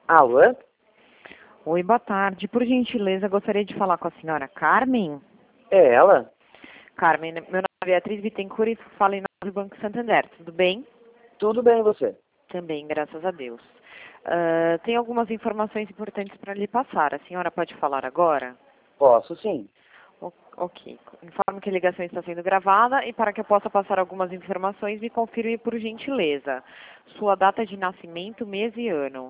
Alô? Oi, boa tarde. Por gentileza, gostaria de falar com a senhora Carmen. É ela? Carmen, meu nome é Beatriz Bittencourt e falo em nome do Banco Santander. Tudo bem? Tudo bem, e você? Também, graças a Deus. Tem algumas informações importantes para lhe passar. A senhora pode falar agora? Posso sim. Ok. Informo que a ligação está sendo gravada e para que eu possa passar algumas informações, me confirme por gentileza. Sua data de nascimento, mês e ano.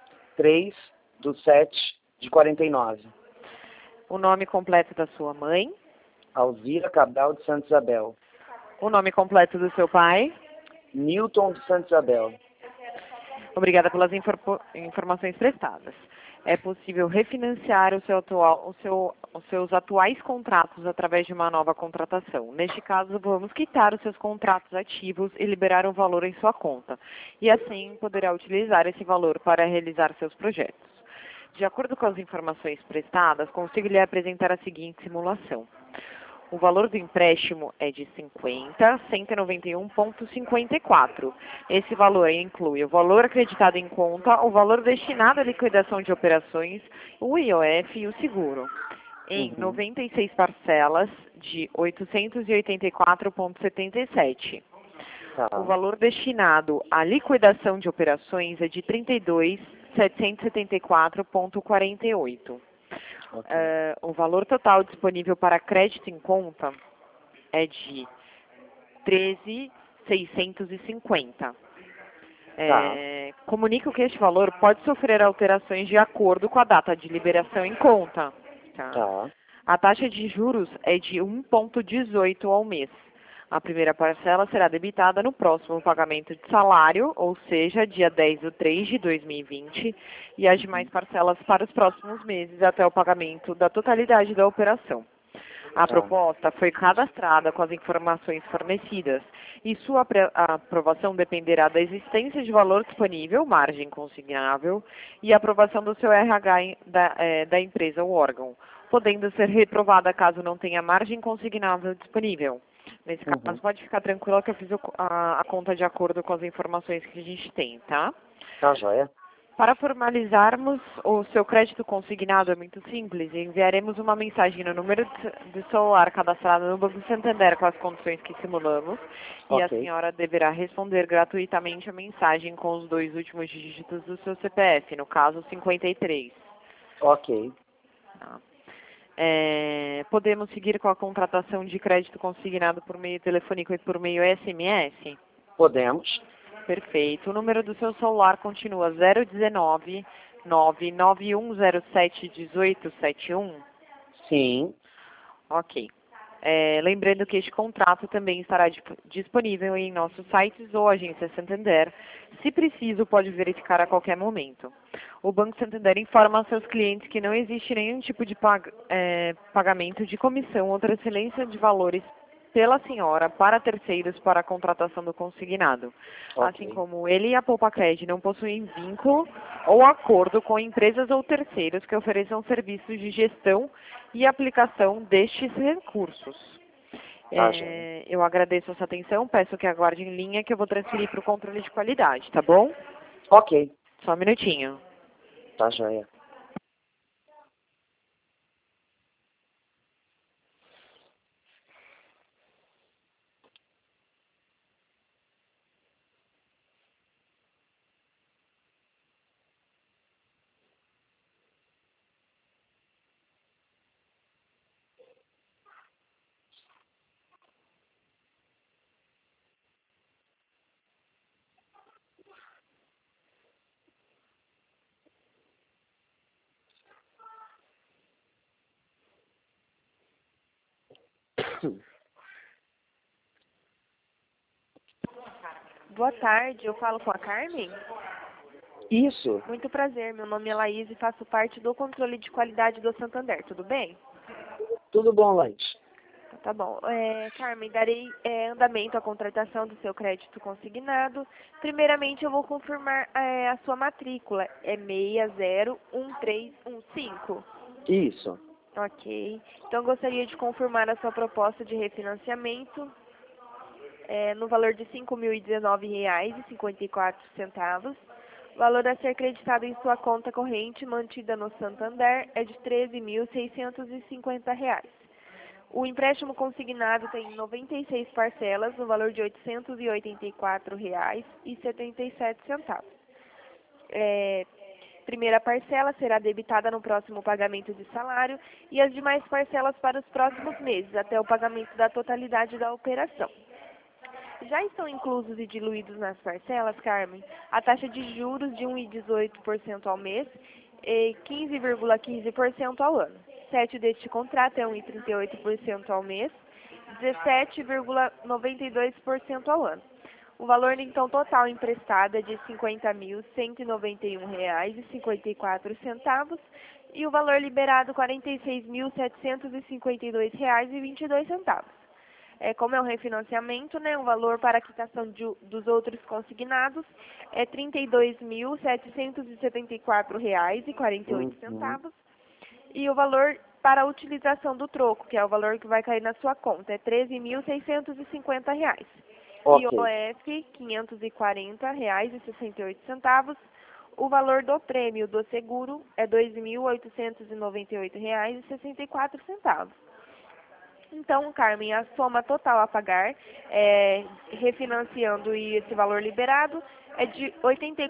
3/7/49. O nome completo da sua mãe. Alzira Cabral de Santa Isabel. O nome completo do seu pai. Newton de Santa Isabel. Obrigada pelas informações prestadas. É possível refinanciar os seus atuais contratos através de uma nova contratação. Neste caso, vamos quitar os seus contratos ativos e liberar um valor em sua conta. E assim poderá utilizar esse valor para realizar seus projetos. De acordo com as informações prestadas, consigo lhe apresentar a seguinte simulação. O valor do empréstimo é de 50.191,54. Esse valor inclui o valor acreditado em conta, o valor destinado à liquidação de operações, o IOF e o seguro, em 96 parcelas de 884,77. Tá. O valor destinado à liquidação de operações é de 32.774,48. Okay. O valor total disponível para crédito em conta é de 13.650. Comunico que este valor pode sofrer alterações de acordo com a data de liberação em conta. Tá. A taxa de juros é de 1,18 ao mês. A primeira parcela será debitada no próximo pagamento de salário, ou seja, dia 10/3/2020, e as demais parcelas para os próximos meses até o pagamento da totalidade da operação. A proposta foi cadastrada com as informações fornecidas e sua aprovação dependerá da existência de valor disponível, margem consignável, e aprovação do seu RH da empresa ou órgão, podendo ser reprovada caso não tenha margem consignável disponível. Nesse caso, pode ficar tranquila que eu fiz a conta de acordo com as informações que a gente tem, tá? Tá joia. Para formalizarmos o seu crédito consignado é muito simples. Enviaremos uma mensagem no número de celular cadastrado no Banco Santander com as condições que simulamos. E a senhora deverá responder gratuitamente a mensagem com os 2 últimos dígitos do seu CPF, no caso 53. Ok. Tá. Podemos seguir com a contratação de crédito consignado por meio telefônico e por meio SMS? Podemos. Perfeito. O número do seu celular continua 019 99107 1871? Sim. Ok. Lembrando que este contrato também estará disponível em nossos sites ou agência Santander. Se preciso, pode verificar a qualquer momento. O Banco Santander informa aos seus clientes que não existe nenhum tipo de pagamento de comissão ou transferência de valores pela senhora para terceiros para a contratação do consignado. Assim como ele e a Poupacred não possuem vínculo ou acordo com empresas ou terceiros que ofereçam serviços de gestão e aplicação destes recursos. Eu agradeço a sua atenção, peço que aguarde em linha que eu vou transferir para o controle de qualidade, tá bom? Ok. Só um minutinho. Tá joia. Boa tarde, eu falo com a Carmen? Isso. Muito prazer, meu nome é Laís e faço parte do controle de qualidade do Santander, tudo bem? Tudo bom, Laís? Tá bom. Carmen, darei andamento à contratação do seu crédito consignado. Primeiramente, eu vou confirmar a sua matrícula. É 601315. Isso. Ok. Então, gostaria de confirmar a sua proposta de refinanciamento no valor de R$ 5.019,54. O valor a ser creditado em sua conta corrente mantida no Santander é de R$ 13.650. O empréstimo consignado tem 96 parcelas, no valor de R$ 884,77. Primeira parcela será debitada no próximo pagamento de salário e as demais parcelas para os próximos meses, até o pagamento da totalidade da operação. Já estão inclusos e diluídos nas parcelas, Carmen, a taxa de juros de 1,18% ao mês e 15,15% ao ano. 7 deste contrato é 1,38% ao mês, 17,92% ao ano. O valor, então, total emprestado é de R$ 50.191,54 e o valor liberado R$ 46.752,22. Como é um refinanciamento, né, o valor para a quitação dos outros consignados é R$ 32.774,48. E o valor para a utilização do troco, que é o valor que vai cair na sua conta, é R$ 13.650. Ok. IOF, R$ 540,68. O valor do prêmio do seguro é R$ 2.898,64. Então, Carmen, a soma total a pagar, refinanciando e esse valor liberado, é de R$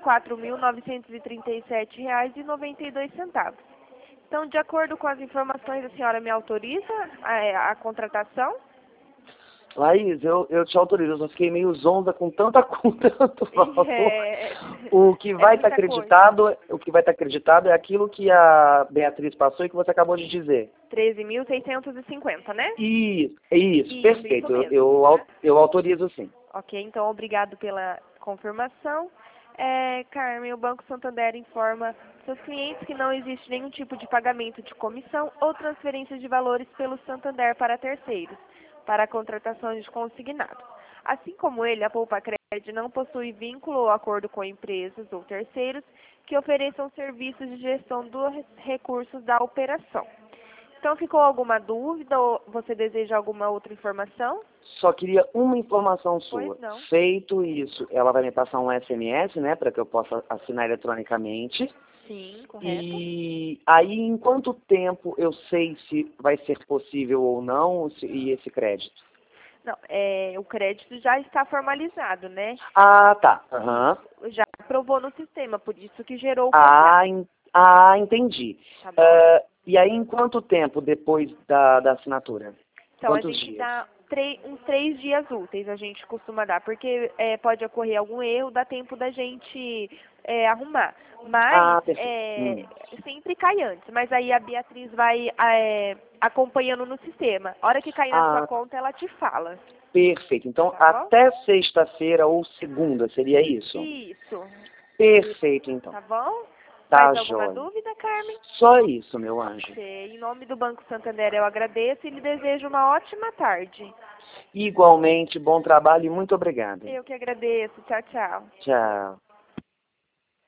84.937,92. Então, de acordo com as informações, a senhora me autoriza a contratação? Laís, eu te autorizo, eu só fiquei meio zonza com tanto valor. O que vai estar acreditado é aquilo que a Beatriz passou e que você acabou de dizer. 13.650, né? Isso, perfeito. Eu autorizo sim. Ok, então obrigado pela confirmação. Carmen, o Banco Santander informa seus clientes que não existe nenhum tipo de pagamento de comissão ou transferência de valores pelo Santander para terceiros, para a contratação de consignado. Assim como ele, a Poupacred não possui vínculo ou acordo com empresas ou terceiros que ofereçam serviços de gestão dos recursos da operação. Então, ficou alguma dúvida ou você deseja alguma outra informação? Só queria uma informação sua. Pois não. Feito isso, ela vai me passar um SMS, né, para que eu possa assinar eletronicamente. Sim, correto. E aí, em quanto tempo eu sei se vai ser possível ou não e esse crédito? Não, o crédito já está formalizado, né? Ah, tá. Uhum. Já aprovou no sistema, por isso que gerou o contrato. Entendi. Tá bom? E aí, em quanto tempo depois da assinatura? Então, Quantos a gente dias? dá uns 3 dias úteis, a gente costuma dar, porque pode ocorrer algum erro, dá tempo da gente arrumar. Mas sempre cai antes, mas aí a Beatriz vai acompanhando no sistema. A hora que cair na sua conta, ela te fala. Perfeito. Então, Tá bom? até sexta-feira ou segunda, seria isso? Isso. Perfeito, então. Tá bom? Tá, Mais alguma joia. dúvida, Carmen? Só isso, meu anjo. Em nome do Banco Santander, eu agradeço e lhe desejo uma ótima tarde. Igualmente, bom trabalho e muito obrigado. Eu que agradeço. Tchau, tchau. Tchau.